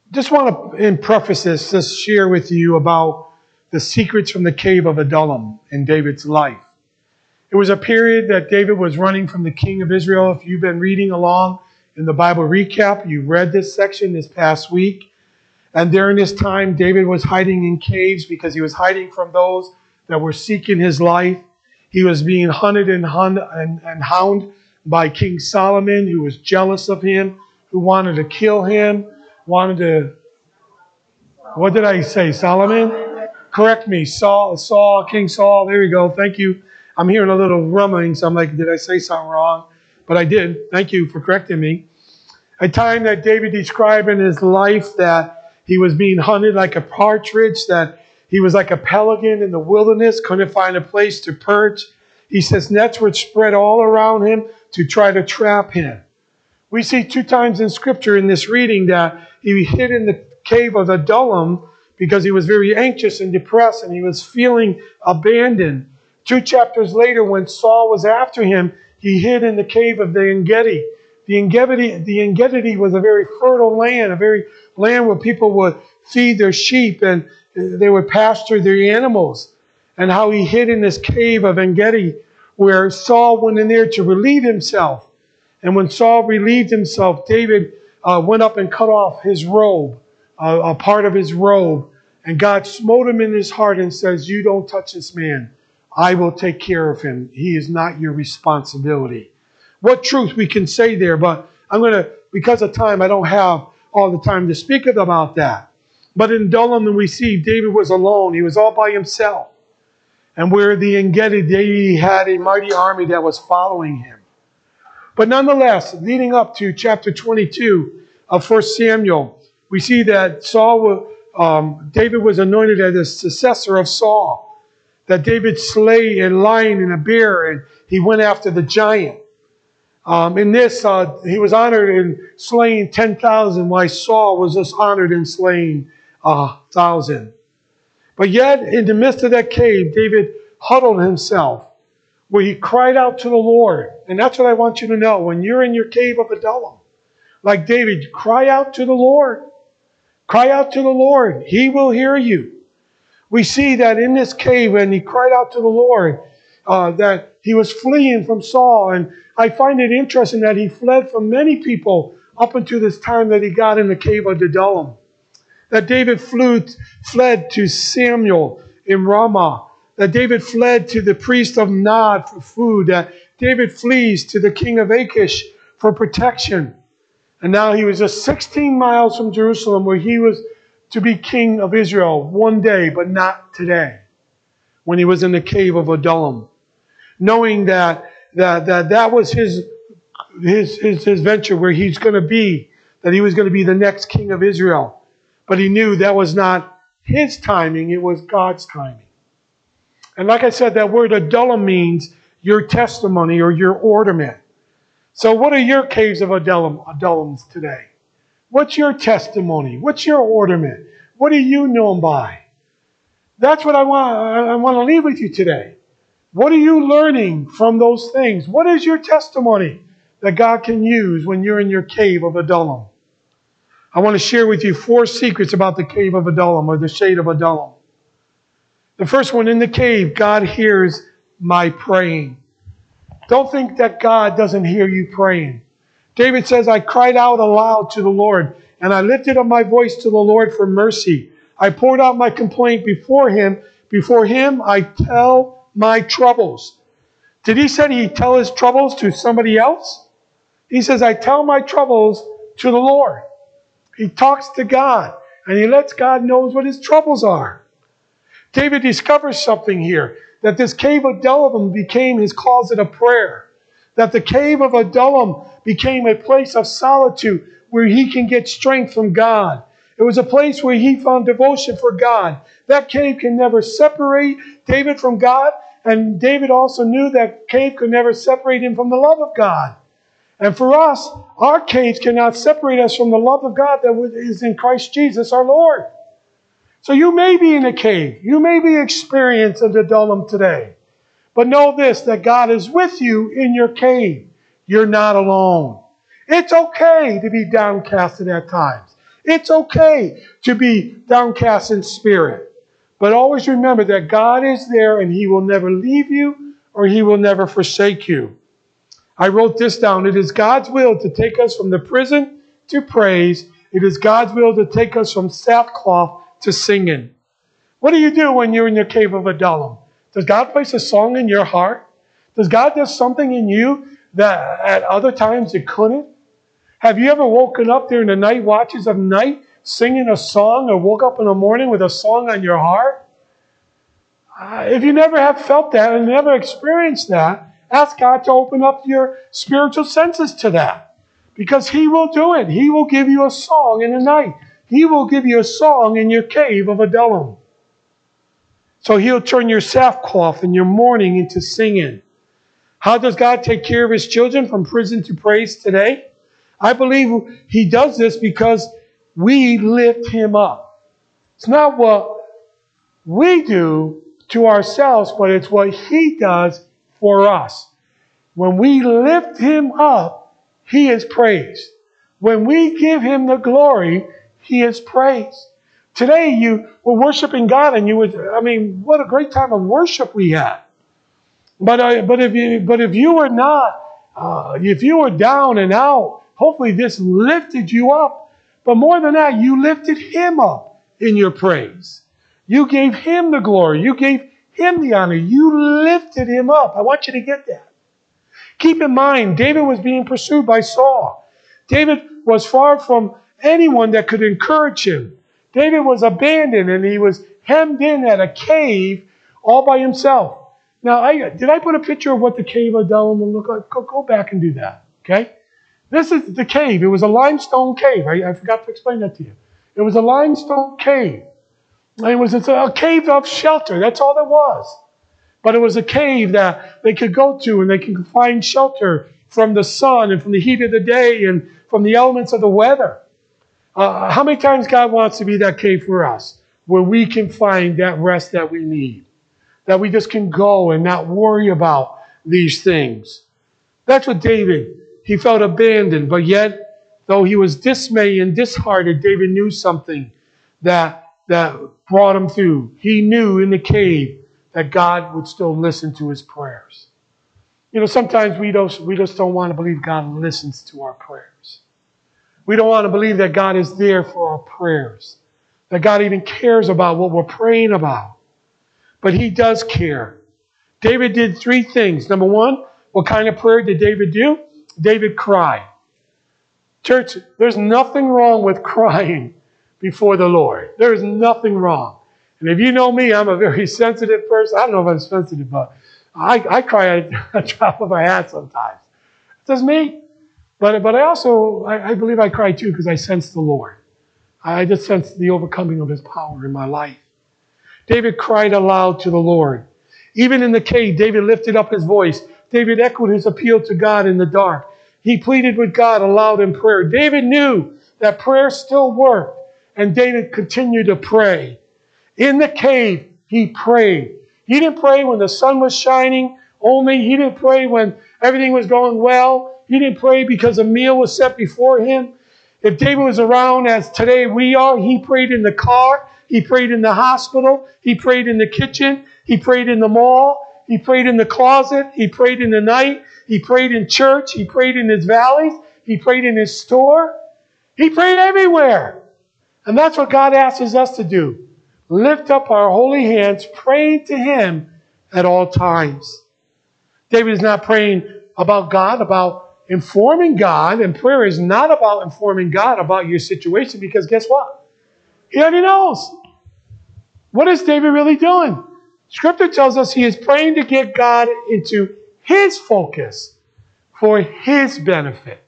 Just want to, in preface this, just share with you about the secrets from the cave of Adullam in David's life. It was a period that David was running from the king of Israel. If you've been reading along in the Bible recap, you read this section this past week. And during this time, David was hiding in caves because he was hiding from those that were seeking his life. He was being hunted and hounded by King Solomon, who was jealous of him, who wanted to kill him, wanted to... What did I say? Solomon? Correct me. Saul, King Saul. There we go. Thank you. I'm hearing a little rumbling, so I'm like, did I say something wrong? But I did. Thank you for correcting me. A time that David described in his life that he was being hunted like a partridge, that he was like a pelican in the wilderness, couldn't find a place to perch. He says nets were spread all around him to try to trap him. We see 2 times in Scripture in this reading that he hid in the cave of Adullam because he was very anxious and depressed and he was feeling abandoned. 2 chapters later, when Saul was after him, he hid in the cave of the Engedi. The Engedi was a very fertile land, a very land where people would feed their sheep and they would pasture their animals. And how he hid in this cave of Engedi, where Saul went in there to relieve himself. And when Saul relieved himself, David went up and cut off his robe, a part of his robe. And God smote him in his heart and says, "You don't touch this man. I will take care of him. He is not your responsibility." What truth we can say there, but I'm going to, because of time, I don't have all the time to speak about that. But in Adullam, we see David was alone. He was all by himself. And where the Engedi, David had a mighty army that was following him. But nonetheless, leading up to chapter 22 of 1 Samuel, we see that David was anointed as the successor of Saul. That David slayed a lion and a bear, and he went after the giant. In this, he was honored in slaying 10,000, while Saul was just honored in slaying 1,000. But yet, in the midst of that cave, David huddled himself, where he cried out to the Lord. And that's what I want you to know. When you're in your cave of Adullam, like David, cry out to the Lord. Cry out to the Lord. He will hear you. We see that in this cave, when he cried out to the Lord, that he was fleeing from Saul. And I find it interesting that he fled from many people up until this time that he got in the cave of Adullam. That David fled to Samuel in Ramah. That David fled to the priest of Nod for food. That David flees to the king of Achish for protection. And now he was just 16 miles from Jerusalem, where he was to be king of Israel one day, but not today, when he was in the cave of Adullam. Knowing that was his venture, where he's going to be, that he was going to be the next king of Israel. But he knew that was not his timing, it was God's timing. And like I said, that word Adullam means your testimony or your ornament. So what are your caves of Adullams today? What's your testimony? What's your ornament? What are you known by? That's what I want to leave with you today. What are you learning from those things? What is your testimony that God can use when you're in your cave of Adullam? I want to share with you 4 secrets about the cave of Adullam, or the shade of Adullam. The first one, in the cave, God hears my praying. Don't think that God doesn't hear you praying. David says, I cried out aloud to the Lord, and I lifted up my voice to the Lord for mercy. I poured out my complaint before him. Before him, I tell my troubles. Did he say he'd tell his troubles to somebody else? He says, I tell my troubles to the Lord. He talks to God, and he lets God know what his troubles are. David discovers something here, that this cave of Adullam became his closet of prayer. That the cave of Adullam became a place of solitude where he can get strength from God. It was a place where he found devotion for God. That cave can never separate David from God, and David also knew that cave could never separate him from the love of God. And for us, our caves cannot separate us from the love of God that is in Christ Jesus our Lord. So you may be in a cave. You may be experiencing Adullam today. But know this, that God is with you in your cave. You're not alone. It's okay to be downcasted at times. It's okay to be downcast in spirit. But always remember that God is there and He will never leave you or He will never forsake you. I wrote this down. It is God's will to take us from the prison to praise. It is God's will to take us from sackcloth to singing. What do you do when you're in your cave of Adullam? Does God place a song in your heart? Does God do something in you that at other times it couldn't? Have you ever woken up during the night watches of night singing a song, or woke up in the morning with a song on your heart? If you never have felt that and never experienced that, ask God to open up your spiritual senses to that. Because He will do it. He will give you a song in the night. He will give you a song in your cave of Adullam. So He'll turn your sackcloth and your mourning into singing. How does God take care of His children from prison to praise today? I believe He does this because we lift Him up. It's not what we do to ourselves, but it's what He does for us. When we lift Him up, He is praised. When we give Him the glory, He is praised. Today you were worshiping God, and what a great time of worship we had. But if you were not, if you were down and out, hopefully this lifted you up. But more than that, you lifted Him up in your praise. You gave Him the glory. You gave Him the honor. You lifted Him up. I want you to get that. Keep in mind, David was being pursued by Saul. David was far from anyone that could encourage him. David was abandoned, and he was hemmed in at a cave all by himself. Now, did I put a picture of what the cave of Adullam will look like? Go back and do that, okay? This is the cave. It was a limestone cave. I forgot to explain that to you. It was a limestone cave. It was a cave of shelter. That's all there was. But it was a cave that they could go to, and they could find shelter from the sun and from the heat of the day and from the elements of the weather. How many times God wants to be that cave for us, where we can find that rest that we need, that we just can go and not worry about these things? That's what David, he felt abandoned, but yet, though he was dismayed and disheartened, David knew something that brought him through. He knew in the cave that God would still listen to his prayers. Sometimes we just don't want to believe God listens to our prayers. We don't want to believe that God is there for our prayers, that God even cares about what we're praying about. But He does care. David did 3 things. Number 1, what kind of prayer did David do? David cried. Church, there's nothing wrong with crying before the Lord. There is nothing wrong. And if you know me, I'm a very sensitive person. I don't know if I'm sensitive, but I cry at a drop of a hat sometimes. It's just me. But I believe I cry too because I sense the Lord. I just sense the overcoming of His power in my life. David cried aloud to the Lord. Even in the cave, David lifted up his voice. David echoed his appeal to God in the dark. He pleaded with God aloud in prayer. David knew that prayer still worked, and David continued to pray. In the cave, he prayed. He didn't pray when the sun was shining only. He didn't pray when everything was going well. He didn't pray because a meal was set before him. If David was around as today we are, he prayed in the car. He prayed in the hospital. He prayed in the kitchen. He prayed in the mall. He prayed in the closet. He prayed in the night. He prayed in church. He prayed in his valleys. He prayed in his store. He prayed everywhere. And that's what God asks us to do. Lift up our holy hands, praying to Him at all times. David is not praying about God, about informing God. And prayer is not about informing God about your situation, because guess what? He already knows. What is David really doing? Scripture tells us he is praying to get God into His focus for His benefit.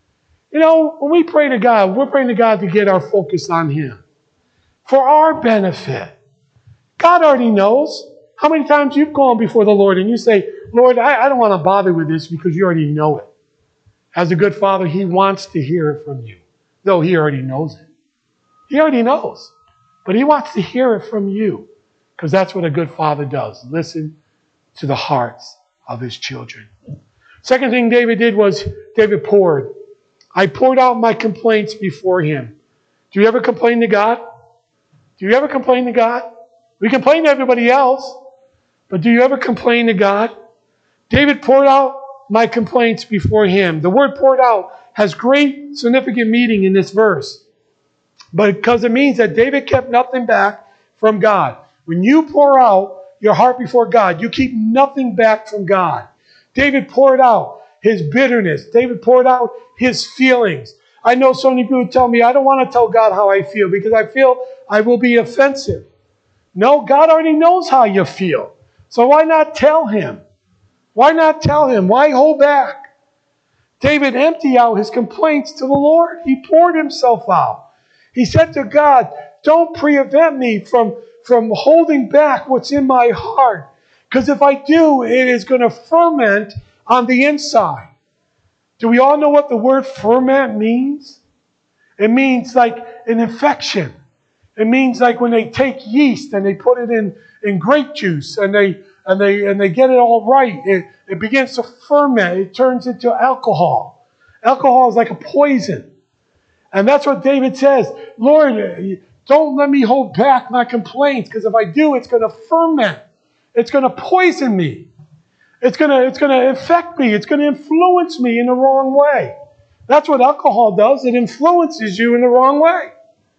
When we pray to God, we're praying to God to get our focus on Him for our benefit. God already knows. How many times you've gone before the Lord and you say, Lord, I don't want to bother with this, because you already know it. As a good Father, He wants to hear it from you, though He already knows it. He already knows. But He wants to hear it from you, because that's what a good Father does. Listen to the hearts of His children. Second thing David did was David poured. I poured out my complaints before Him. Do you ever complain to God? Do you ever complain to God? We complain to everybody else, but do you ever complain to God? David poured out my complaints before him. The word poured out has great significant meaning in this verse, but because it means that David kept nothing back from God. When you pour out your heart before God, you keep nothing back from God. David poured out his bitterness. David poured out his feelings. I know so many people tell me, I don't want to tell God how I feel because I feel I will be offensive. No, God already knows how you feel. So why not tell him? Why not tell him? Why hold back? David emptied out his complaints to the Lord. He poured himself out. He said to God, don't prevent me from holding back what's in my heart. Because if I do, it is going to ferment on the inside. Do we all know what the word ferment means? It means like an infection. It means like when they take yeast and they put it in grape juice and they get it all right. It begins to ferment. It turns into alcohol. Alcohol is like a poison. And that's what David says. Lord, don't let me hold back my complaints, because if I do, it's going to ferment. It's going to poison me. It's going to affect me. It's going to influence me in the wrong way. That's what alcohol does. It influences you in the wrong way.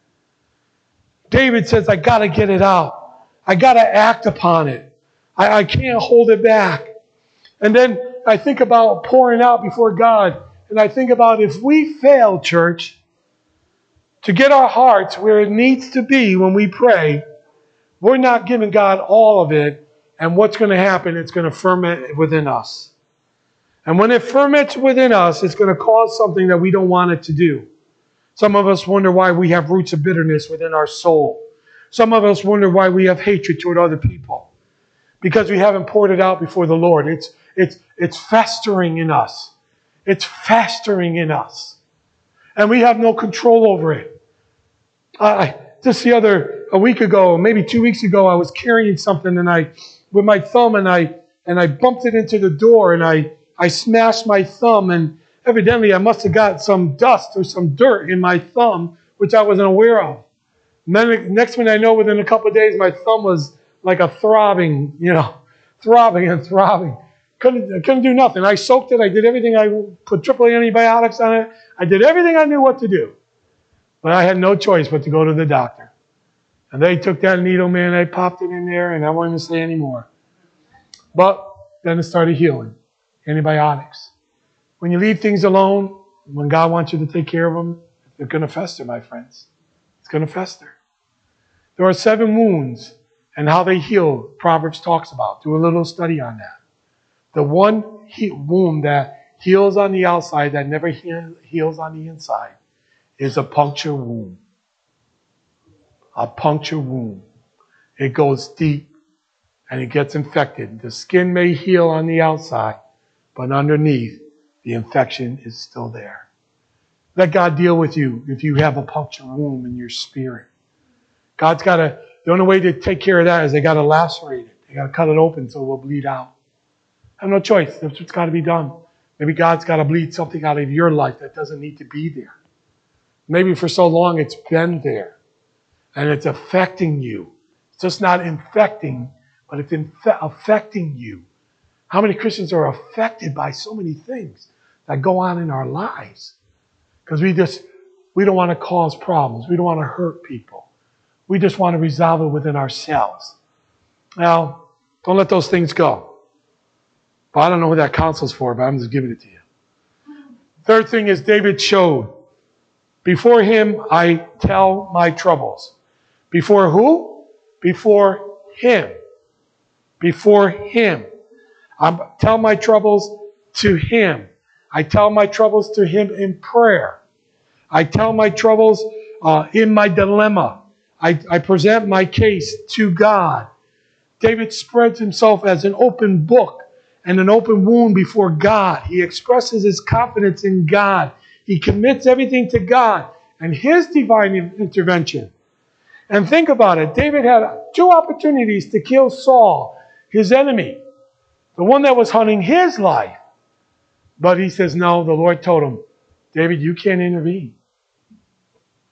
David says, I got to get it out. I got to act upon it. I can't hold it back. And then I think about pouring out before God. And I think about if we fail, church, to get our hearts where it needs to be when we pray, we're not giving God all of it. And what's going to happen? It's going to ferment within us. And when it ferments within us, it's going to cause something that we don't want it to do. Some of us wonder why we have roots of bitterness within our soul. Some of us wonder why we have hatred toward other people. Because we haven't poured it out before the Lord. It's festering in us. It's festering in us. And we have no control over it. A week ago, maybe 2 weeks ago, I was carrying something with my thumb and I bumped it into the door and I smashed my thumb, and evidently I must have got some dust or some dirt in my thumb, which I wasn't aware of. And then next thing I know, within a couple of days, my thumb was like a throbbing, throbbing and throbbing. Couldn't do nothing. I soaked it. I did everything. I put triple antibiotics on it. I did everything I knew what to do. But I had no choice but to go to the doctor. And they took that needle, man, they popped it in there, and I won't even say anymore. But then it started healing. Antibiotics. When you leave things alone, when God wants you to take care of them, they're going to fester, my friends. It's going to fester. There are 7 wounds, and how they heal, Proverbs talks about. Do a little study on that. The one wound that heals on the outside that never heals on the inside is a puncture wound. A puncture wound. It goes deep and it gets infected. The skin may heal on the outside, but underneath, the infection is still there. Let God deal with you if you have a puncture wound in your spirit. The only way to take care of that is they got to lacerate it. They got to cut it open so it will bleed out. I have no choice. That's what's got to be done. Maybe God's got to bleed something out of your life that doesn't need to be there. Maybe for so long it's been there. And it's affecting you. It's just not infecting, but it's affecting you. How many Christians are affected by so many things that go on in our lives? Because we don't want to cause problems. We don't want to hurt people. We just want to resolve it within ourselves. Now, don't let those things go. But I don't know what that counsel's for, but I'm just giving it to you. Third thing is David showed. Before him, I tell my troubles. Before who? Before him. Before him. I tell my troubles to him. I tell my troubles to him in prayer. I tell my troubles in my dilemma. I present my case to God. David spreads himself as an open book and an open wound before God. He expresses his confidence in God. He commits everything to God and his divine intervention. And think about it. David had 2 opportunities to kill Saul, his enemy, the one that was hunting his life. But he says, no, the Lord told him, David, you can't intervene.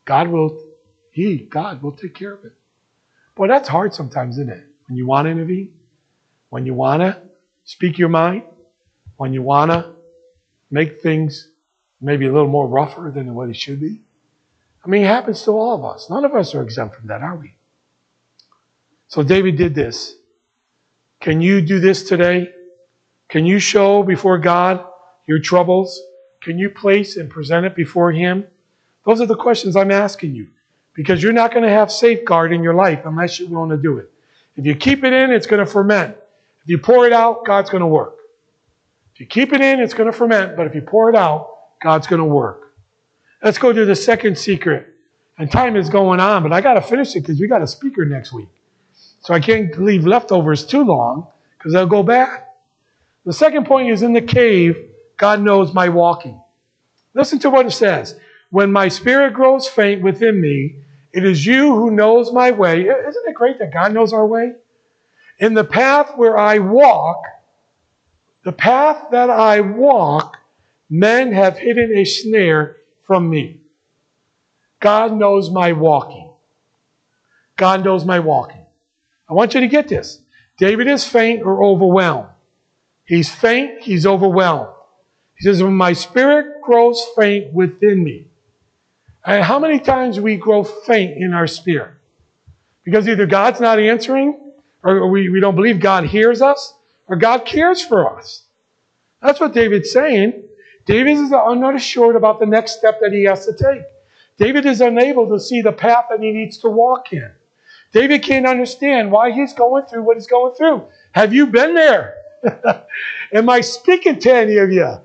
God will take care of it. Boy, that's hard sometimes, isn't it? When you want to intervene, when you want to speak your mind, when you want to make things maybe a little more rougher than what it should be. I mean, it happens to all of us. None of us are exempt from that, are we? So David did this. Can you do this today? Can you show before God your troubles? Can you place and present it before Him? Those are the questions I'm asking you. Because you're not going to have safeguard in your life unless you're willing to do it. If you keep it in, it's going to ferment. If you pour it out, God's going to work. If you keep it in, it's going to ferment. But if you pour it out, God's going to work. Let's go to the second secret. And time is going on, but I got to finish it because we got a speaker next week. So I can't leave leftovers too long because they'll go bad. The second point is in the cave, God knows my walking. Listen to what it says. When my spirit grows faint within me, it is you who knows my way. Isn't it great that God knows our way? In the path where I walk, the path that I walk, men have hidden a snare from me. God knows my walking. God knows my walking. I want you to get this. David is faint or overwhelmed. He's faint, he's overwhelmed. He says, when my spirit grows faint within me. And how many times we grow faint in our spirit? Because either God's not answering, or we don't believe God hears us, or God cares for us. That's what David's saying. David is not assured about the next step that he has to take. David is unable to see the path that he needs to walk in. David can't understand why he's going through what he's going through. Have you been there? Am I speaking to any of you?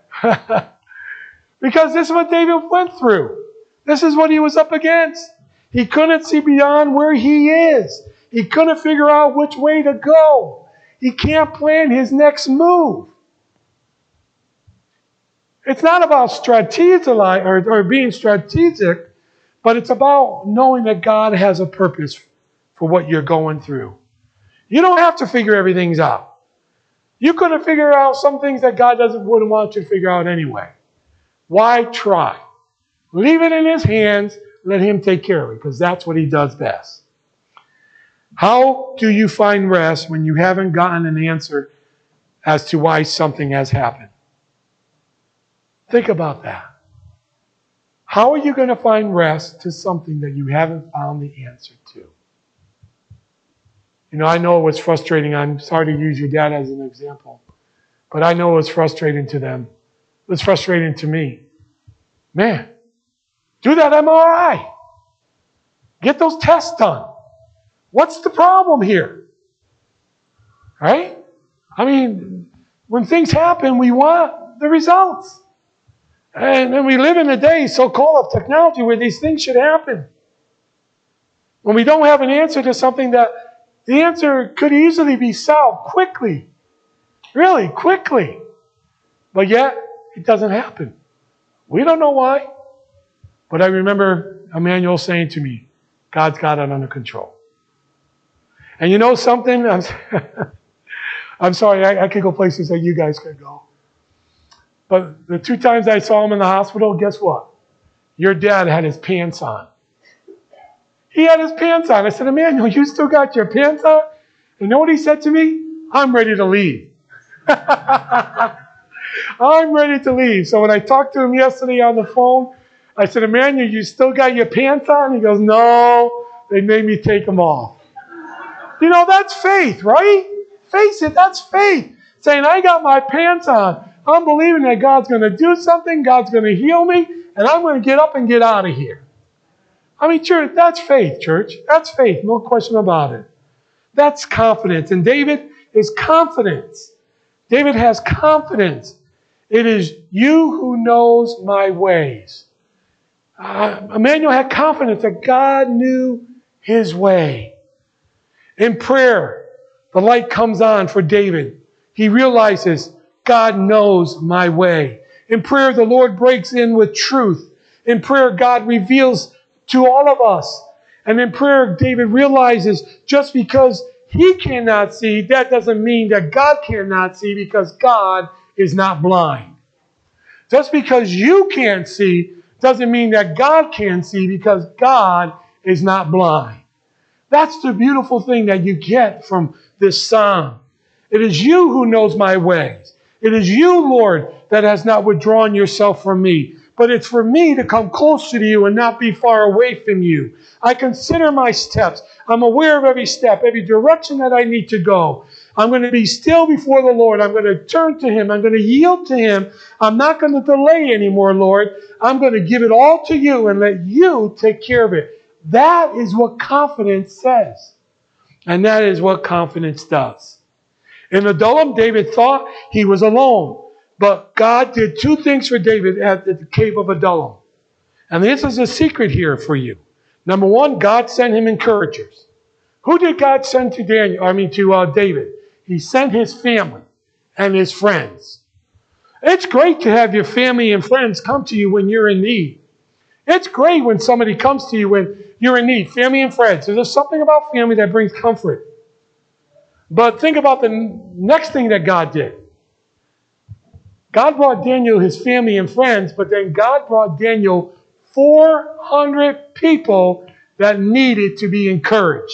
Because this is what David went through. This is what he was up against. He couldn't see beyond where he is. He couldn't figure out which way to go. He can't plan his next move. It's not about strategizing or being strategic, but it's about knowing that God has a purpose for what you're going through. You don't have to figure everything out. You could have figured out some things that God wouldn't want you to figure out anyway. Why try? Leave it in His hands. Let Him take care of it, because that's what He does best. How do you find rest when you haven't gotten an answer as to why something has happened? Think about that. How are you going to find rest to something that you haven't found the answer to? You know, I know it was frustrating. I'm sorry to use your dad as an example. But I know it was frustrating to them. It was frustrating to me. Man, do that MRI. Get those tests done. What's the problem here? Right? I mean, when things happen, we want the results. And we live in a day so-called of technology where these things should happen. When we don't have an answer to something that the answer could easily be solved quickly. Really, quickly. But yet, it doesn't happen. We don't know why. But I remember Emmanuel saying to me, God's got it under control. And you know something? I'm sorry, I could go places that you guys could go. But the 2 times I saw him in the hospital, guess what? Your dad had his pants on. He had his pants on. I said, Emmanuel, you still got your pants on? And you know what he said to me? I'm ready to leave. I'm ready to leave. So when I talked to him yesterday on the phone, I said, Emmanuel, you still got your pants on? He goes, no, they made me take them off. You know, that's faith, right? Face it, that's faith. Saying, I got my pants on. I'm believing that God's going to do something, God's going to heal me, and I'm going to get up and get out of here. I mean, church, that's faith, church. That's faith, no question about it. That's confidence. And David is confidence. David has confidence. It is you who knows my ways. Emmanuel had confidence that God knew his way. In prayer, the light comes on for David. He realizes God knows my way. In prayer, the Lord breaks in with truth. In prayer, God reveals to all of us. And in prayer, David realizes just because he cannot see, that doesn't mean that God cannot see, because God is not blind. Just because you can't see doesn't mean that God can't see, because God is not blind. That's the beautiful thing that you get from this psalm. It is you who knows my ways. It is you, Lord, that has not withdrawn yourself from me. But it's for me to come closer to you and not be far away from you. I consider my steps. I'm aware of every step, every direction that I need to go. I'm going to be still before the Lord. I'm going to turn to Him. I'm going to yield to Him. I'm not going to delay anymore, Lord. I'm going to give it all to you and let you take care of it. That is what confidence says. And that is what confidence does. In Adullam, David thought he was alone. But God did two things for David at the cave of Adullam. And this is a secret here for you. Number one, God sent him encouragers. Who did God send to David? He sent his family and his friends. It's great to have your family and friends come to you when you're in need. It's great when somebody comes to you when you're in need. Family and friends. There's something about family that brings comfort. But think about the next thing that God did. God brought Daniel his family and friends, but then God brought Daniel 400 people that needed to be encouraged.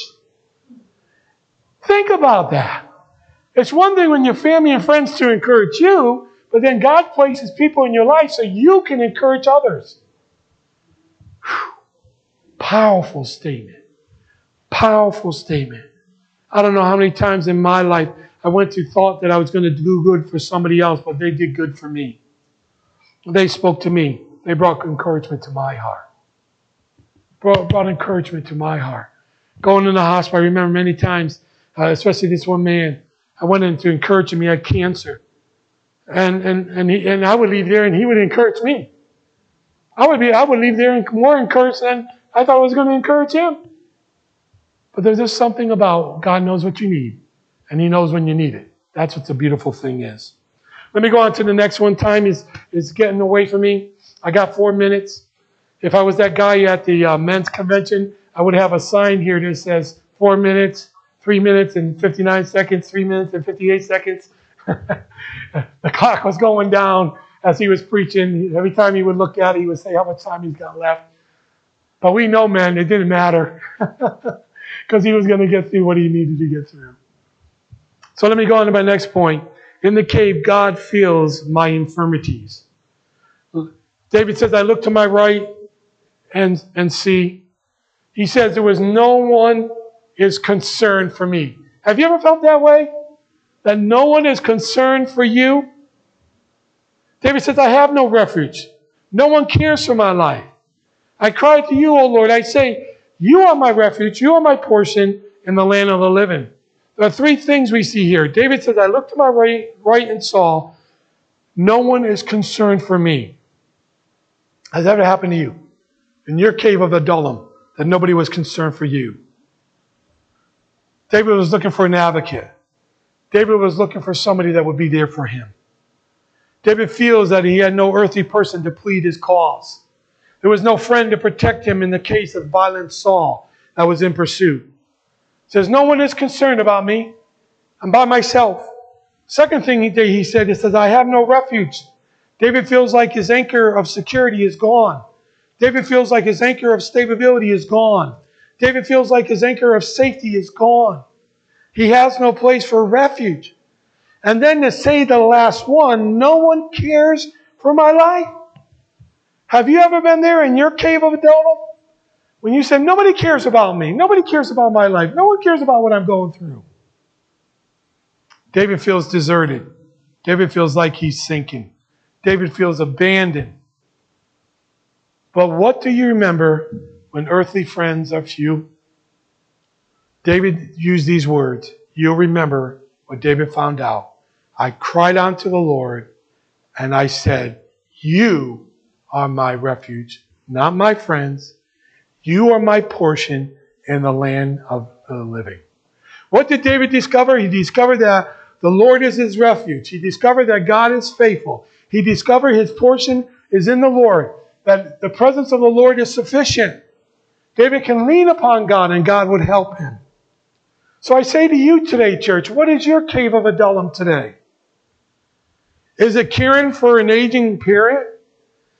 Think about that. It's one thing when your family and friends to encourage you, but then God places people in your life so you can encourage others. Whew. Powerful statement. Powerful statement. I don't know how many times in my life I went through thought that I was going to do good for somebody else, but they did good for me. They spoke to me. They brought encouragement to my heart. Brought encouragement to my heart. Going in the hospital, I remember many times, especially this one man, I went in to encourage him. He had cancer. And I would leave there and he would encourage me. I would leave there and more encouraged than I thought I was going to encourage him. But there's just something about God knows what you need. And He knows when you need it. That's what the beautiful thing is. Let me go on to the next one. Time is getting away from me. I got 4 minutes. If I was that guy at the men's convention, I would have a sign here that says 4 minutes, 3 minutes and 59 seconds, 3 minutes and 58 seconds. The clock was going down as he was preaching. Every time he would look at it, he would say how much time he's got left. But we know, man, it didn't matter. Because he was going to get through what he needed to get through. So let me go on to my next point. In the cave, God feels my infirmities. David says, I look to my right and see. He says, there was no one is concerned for me. Have you ever felt that way? That no one is concerned for you? David says, I have no refuge. No one cares for my life. I cry to you, O Lord. I say, you are my refuge. You are my portion in the land of the living. There are three things we see here. David says, I looked to my right and saw, no one is concerned for me. Has that ever happened to you? In your cave of Adullam, that nobody was concerned for you? David was looking for an advocate. David was looking for somebody that would be there for him. David feels that he had no earthly person to plead his cause. There was no friend to protect him in the case of violent Saul that was in pursuit. He says, no one is concerned about me. I'm by myself. Second thing he said, he says, I have no refuge. David feels like his anchor of security is gone. David feels like his anchor of stability is gone. David feels like his anchor of safety is gone. He has no place for refuge. And then to say the last one, no one cares for my life. Have you ever been there in your cave of Adullam? When you said, nobody cares about me. Nobody cares about my life. No one cares about what I'm going through. David feels deserted. David feels like he's sinking. David feels abandoned. But what do you remember when earthly friends are few? David used these words. You'll remember what David found out. I cried unto the Lord, and I said, you are my refuge, not my friends. You are my portion in the land of the living. What did David discover? He discovered that the Lord is his refuge. He discovered that God is faithful. He discovered his portion is in the Lord, that the presence of the Lord is sufficient. David can lean upon God and God would help him. So I say to you today, church, what is your cave of Adullam today? Is it caring for an aging parent?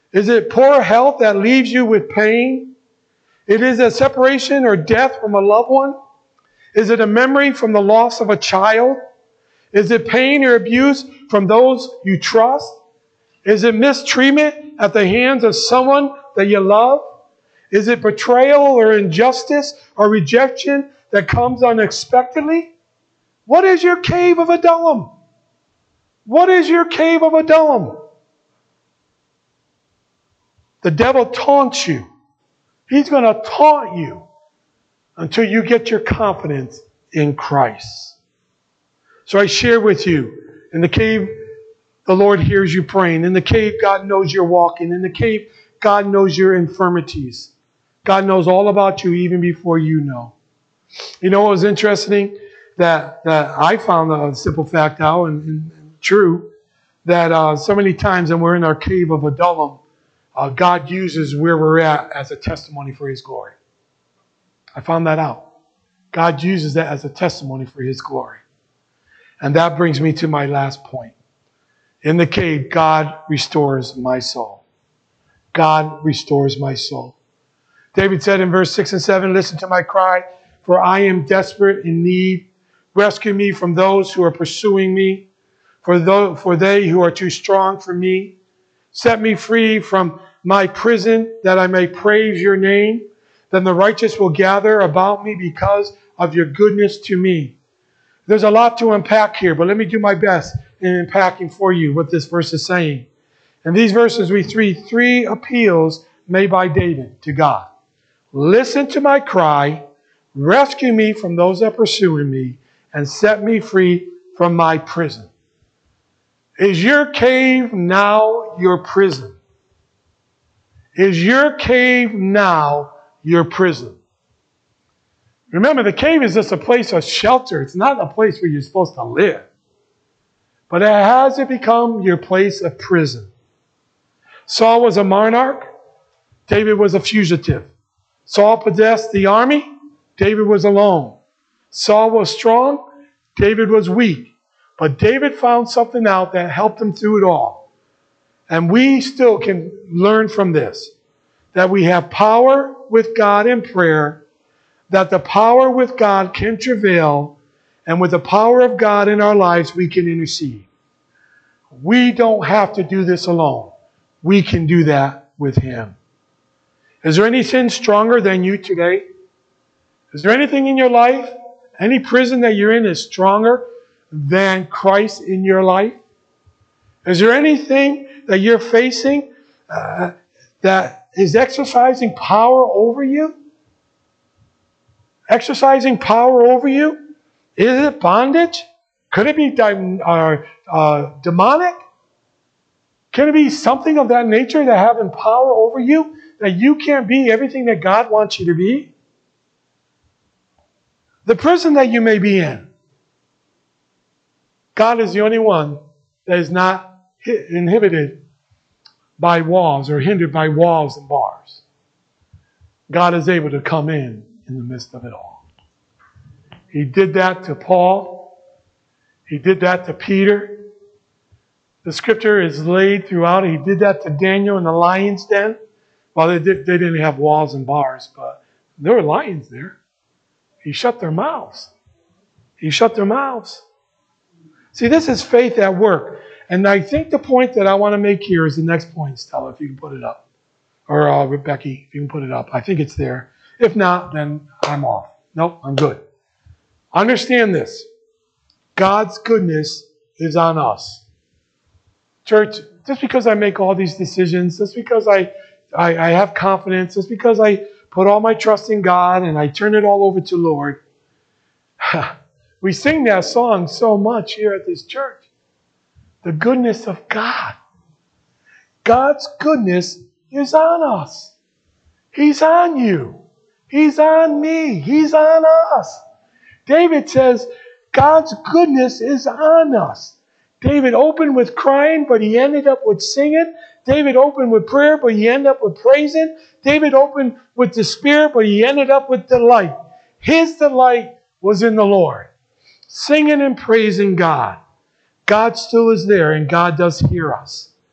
Is it poor health that leaves you with pain? It is a separation or death from a loved one? Is it a memory from the loss of a child? Is it pain or abuse from those you trust? Is it mistreatment at the hands of someone that you love? Is it betrayal or injustice or rejection that comes unexpectedly? What is your cave of Adullam? What is your cave of Adullam? The devil taunts you. He's going to taunt you until you get your confidence in Christ. So I share with you, in the cave, the Lord hears you praying. In the cave, God knows you're walking. In the cave, God knows your infirmities. God knows all about you even before you know. You know what was interesting? That I found a simple fact out and true, that so many times when we're in our cave of Adullam, God uses where we're at as a testimony for His glory. I found that out. God uses that as a testimony for His glory. And that brings me to my last point. In the cave, God restores my soul. God restores my soul. David said in verse 6 and 7, "Listen to my cry, for I am desperate in need. Rescue me from those who are pursuing me, for they who are too strong for me. Set me free from my prison, that I may praise your name. Then the righteous will gather about me because of your goodness to me." There's a lot to unpack here, but let me do my best in unpacking for you what this verse is saying. In these verses, we see three appeals made by David to God. Listen to my cry, rescue me from those that are pursuing me, and set me free from my prison. Is your cave now your prison? Is your cave now your prison? Remember, the cave is just a place of shelter. It's not a place where you're supposed to live. But has it become your place of prison? Saul was a monarch. David was a fugitive. Saul possessed the army. David was alone. Saul was strong. David was weak. But David found something out that helped him through it all. And we still can learn from this, that we have power with God in prayer, that the power with God can travail, and with the power of God in our lives, we can intercede. We don't have to do this alone. We can do that with Him. Is there anything stronger than you today? Is there anything in your life, any prison that you're in is stronger than Christ in your life? Is there anything that you're facing that is exercising power over you? Exercising power over you? Is it bondage? Could it be demonic? Can it be something of that nature that having power over you, that you can't be everything that God wants you to be? The prison that you may be in, God is the only one that is not inhibited by walls or hindered by walls and bars. God is able to come in the midst of it all. He did that to Paul. He did that to Peter. The scripture is laid throughout. He did that to Daniel in the lion's den. Well, they didn't have walls and bars, but there were lions there. He shut their mouths. He shut their mouths. See, this is faith at work. And I think the point that I want to make here is the next point, Stella, if you can put it up. Or Becky, if you can put it up. I think it's there. If not, then I'm off. Nope, I'm good. Understand this. God's goodness is on us. Church, just because I make all these decisions, just because I have confidence, just because I put all my trust in God and I turn it all over to Lord, we sing that song so much here at this church. The goodness of God. God's goodness is on us. He's on you. He's on me. He's on us. David says, God's goodness is on us. David opened with crying, but he ended up with singing. David opened with prayer, but he ended up with praising. David opened with despair, but he ended up with delight. His delight was in the Lord. Singing and praising God. God still is there, and God does hear us.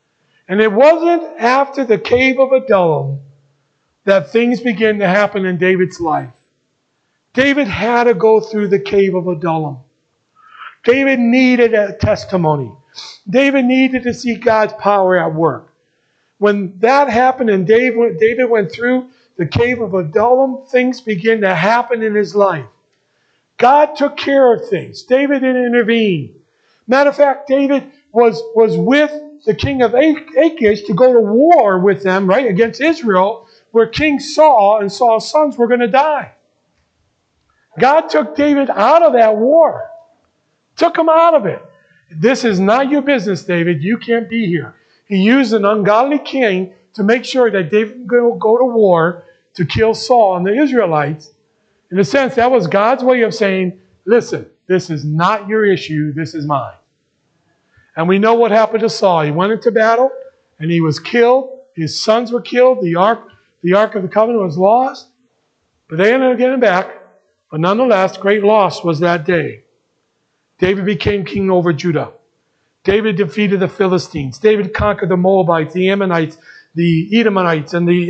And it wasn't after the cave of Adullam that things began to happen in David's life. David had to go through the cave of Adullam. David needed a testimony. David needed to see God's power at work. When that happened and David went through the cave of Adullam, things began to happen in his life. God took care of things. David didn't intervene. Matter of fact, David was with the king of Achish to go to war with them, right, against Israel, where King Saul and Saul's sons were going to die. God took David out of that war. Took him out of it. This is not your business, David. You can't be here. He used an ungodly king to make sure that David would go to war to kill Saul and the Israelites. In a sense, that was God's way of saying, listen, this is not your issue, this is mine. And we know what happened to Saul. He went into battle and he was killed. His sons were killed. The Ark of the Covenant was lost. But they ended up getting back. But nonetheless, great loss was that day. David became king over Judah. David defeated the Philistines. David conquered the Moabites, the Ammonites, the Edomites, and the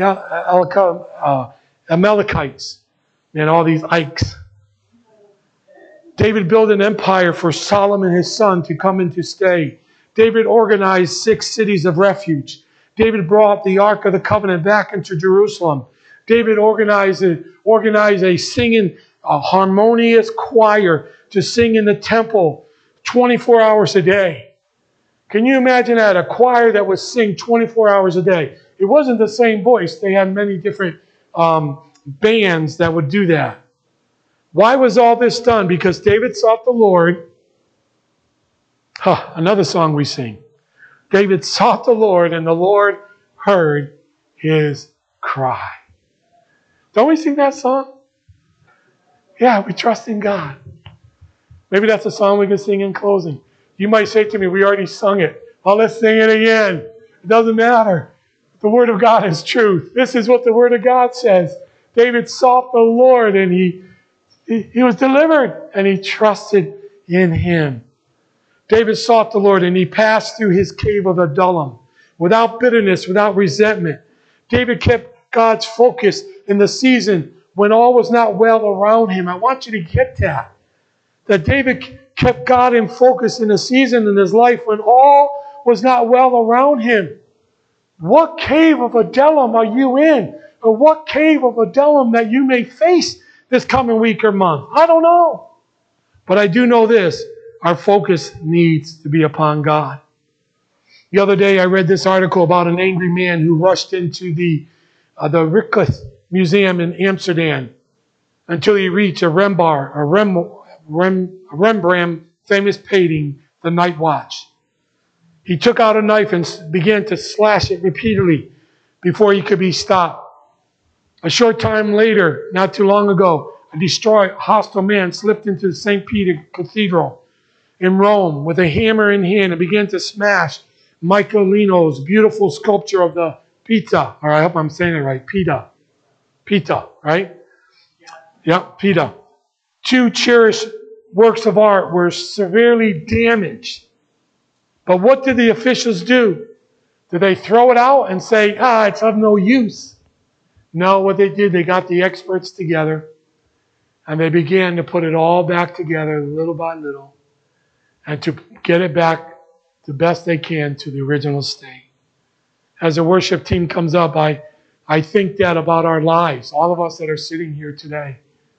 Amalekites, and all these Ikes. David built an empire for Solomon, his son, to come and to stay. David organized 6 cities of refuge. David brought the Ark of the Covenant back into Jerusalem. David organized a singing, harmonious choir to sing in the temple 24 hours a day. Can you imagine that? A choir that would sing 24 hours a day. It wasn't the same voice. They had many different bands that would do that. Why was all this done? Because David sought the Lord. Another song we sing. David sought the Lord, and the Lord heard his cry. Don't we sing that song? Yeah, we trust in God. Maybe that's a song we can sing in closing. You might say to me, we already sung it. Well, let's sing it again. It doesn't matter. The Word of God is truth. This is what the Word of God says. David sought the Lord, and he was delivered, and he trusted in Him. David sought the Lord, and he passed through his cave of Adullam without bitterness, without resentment. David kept God's focus in the season when all was not well around him. I want you to get that. That David kept God in focus in a season in his life when all was not well around him. What cave of Adullam are you in? Or what cave of Adullam that you may face this coming week or month? I don't know. But I do know this. Our focus needs to be upon God. The other day I read this article about an angry man who rushed into the Rijksmuseum Museum in Amsterdam until he reached a Rembrandt famous painting, The Night Watch. He took out a knife and began to slash it repeatedly before he could be stopped. A short time later, not too long ago, a distraught, hostile man slipped into the St. Peter Cathedral in Rome with a hammer in hand and began to smash Michelangelo's beautiful sculpture of the Pietà, or I hope I'm saying it right, Pietà, right? Yeah, Pietà. 2 cherished works of art were severely damaged. But what did the officials do? Did they throw it out and say, it's of no use? No, what they did, they got the experts together and they began to put it all back together little by little and to get it back the best they can to the original state. As the worship team comes up, I think that about our lives, all of us that are sitting here today.